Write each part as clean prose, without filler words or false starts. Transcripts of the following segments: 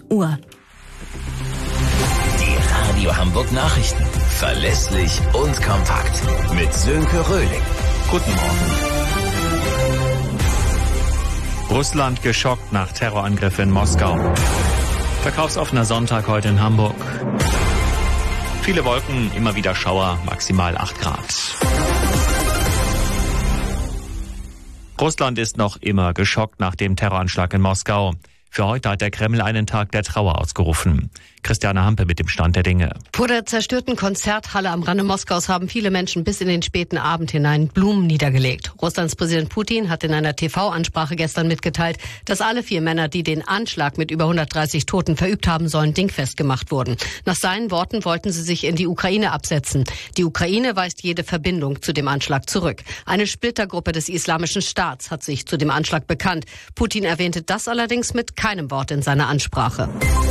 Uhr. Die Radio Hamburg Nachrichten. Verlässlich und kompakt. Mit Sönke Röhling. Guten Morgen. Russland geschockt nach Terrorangriff in Moskau. Verkaufsoffener Sonntag heute in Hamburg. Viele Wolken, immer wieder Schauer, maximal 8 Grad. Russland ist noch immer geschockt nach dem Terroranschlag in Moskau. Für heute hat der Kreml einen Tag der Trauer ausgerufen. Christiane Hampe mit dem Stand der Dinge. Vor der zerstörten Konzerthalle am Rande Moskaus haben viele Menschen bis in den späten Abend hinein Blumen niedergelegt. Russlands Präsident Putin hat in einer TV-Ansprache gestern mitgeteilt, dass alle 4 Männer, die den Anschlag mit über 130 Toten verübt haben sollen, dingfest gemacht wurden. Nach seinen Worten wollten sie sich in die Ukraine absetzen. Die Ukraine weist jede Verbindung zu dem Anschlag zurück. Eine Splittergruppe des Islamischen Staats hat sich zu dem Anschlag bekannt. Putin erwähnte das allerdings mit keinem Wort in seiner Ansprache.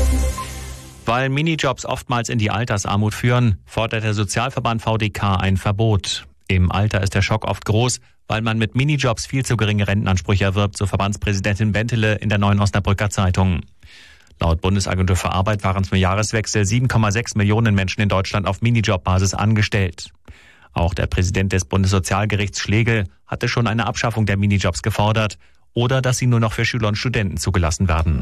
Weil Minijobs oftmals in die Altersarmut führen, fordert der Sozialverband VDK ein Verbot. Im Alter ist der Schock oft groß, weil man mit Minijobs viel zu geringe Rentenansprüche erwirbt, so Verbandspräsidentin Bentele in der Neuen Osnabrücker Zeitung. Laut Bundesagentur für Arbeit waren zum Jahreswechsel 7,6 Millionen Menschen in Deutschland auf Minijobbasis angestellt. Auch der Präsident des Bundessozialgerichts Schlegel hatte schon eine Abschaffung der Minijobs gefordert oder dass sie nur noch für Schüler und Studenten zugelassen werden.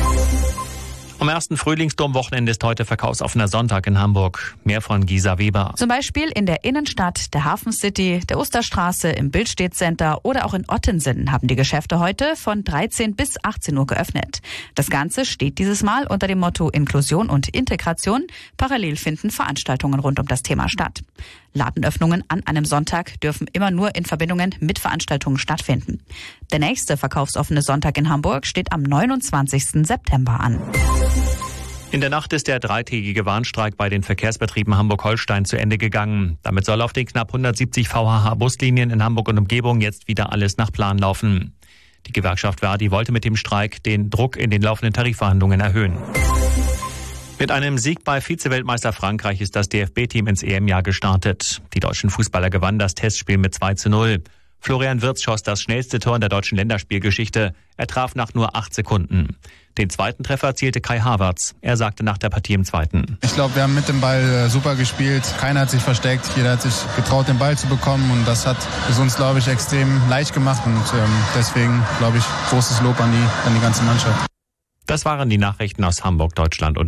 Am ersten Frühlingsdomwochenende ist heute verkaufsoffener Sonntag in Hamburg. Mehr von Gisa Weber. Zum Beispiel in der Innenstadt, der Hafen City, der Osterstraße, im Billstedt Center oder auch in Ottensen haben die Geschäfte heute von 13 bis 18 Uhr geöffnet. Das Ganze steht dieses Mal unter dem Motto Inklusion und Integration. Parallel finden Veranstaltungen rund um das Thema statt. Ladenöffnungen an einem Sonntag dürfen immer nur in Verbindungen mit Veranstaltungen stattfinden. Der nächste verkaufsoffene Sonntag in Hamburg steht am 29. September an. In der Nacht ist der 3-tägige Warnstreik bei den Verkehrsbetrieben Hamburg-Holstein zu Ende gegangen. Damit soll auf den knapp 170 VHH-Buslinien in Hamburg und Umgebung jetzt wieder alles nach Plan laufen. Die Gewerkschaft Verdi wollte mit dem Streik den Druck in den laufenden Tarifverhandlungen erhöhen. Mit einem Sieg bei Vize-Weltmeister Frankreich ist das DFB-Team ins EM-Jahr gestartet. Die deutschen Fußballer gewannen das Testspiel mit 2:0. Florian Wirtz schoss das schnellste Tor in der deutschen Länderspielgeschichte. Er traf nach nur 8 Sekunden. Den zweiten Treffer erzielte Kai Havertz. Er sagte nach der Partie im Zweiten: Ich glaube, wir haben mit dem Ball super gespielt. Keiner hat sich versteckt. Jeder hat sich getraut, den Ball zu bekommen. Und das hat es uns, glaube ich, extrem leicht gemacht. Und deswegen, glaube ich, großes Lob an die ganze Mannschaft. Das waren die Nachrichten aus Hamburg, Deutschland und